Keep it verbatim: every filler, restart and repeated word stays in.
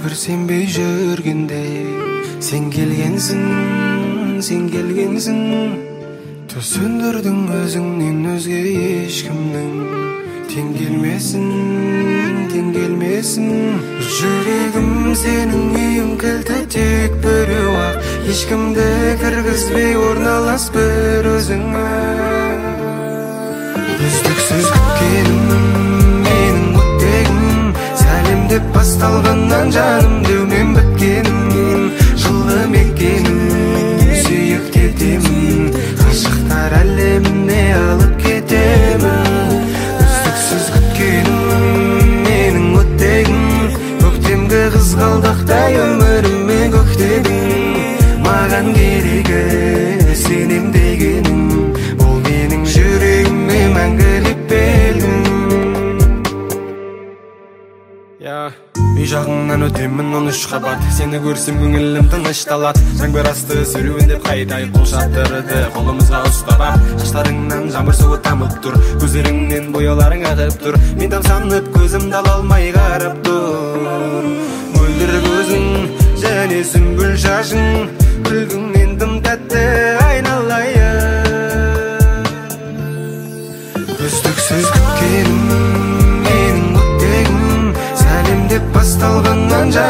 бир сенбей жүргенде сен келгенсің, сен келгенсің. Түз сөндірдің өзіңнен өзге ешкімнің тең келмесін, тең келмесін. Жүрегім сенің үйің кілті тек біреу ақ, ешкімді кіргізбей орналас бір өзіңе. Үздіксіз күткенім менің өттегім, сәлем деп басталғаннан жаным деумен біткенім. Жылы мекенім сүйіп кетемін, ғашықтар әлеміне алып кетемін. Үздіксіз күткенім менің өттегім, көктемгі қызғалдақтай өміріме көктегім. Маған керегі сенем дегенім, ол менің жүрегіме мәңгілік белгім. Үй жағыңнан өтемін он үш қабат, сені көрсем көңілім тынышталат. Жаңбыр асты сүруіндеп қайдай қол шаттырды қолымызға ұстап. Шаштарыңнан жаңбыр суы тамып тұр, көздеріңнен бояуларың ағып тұр. Мен тамсанып көзімді ала алмай қарап тұр. Мөлдір көзің және сүмбіл шашың, күлгіңнен тым тәтті айналайын. Үздіксіз күткенім менің өттегім, сәлем деп басталғаннан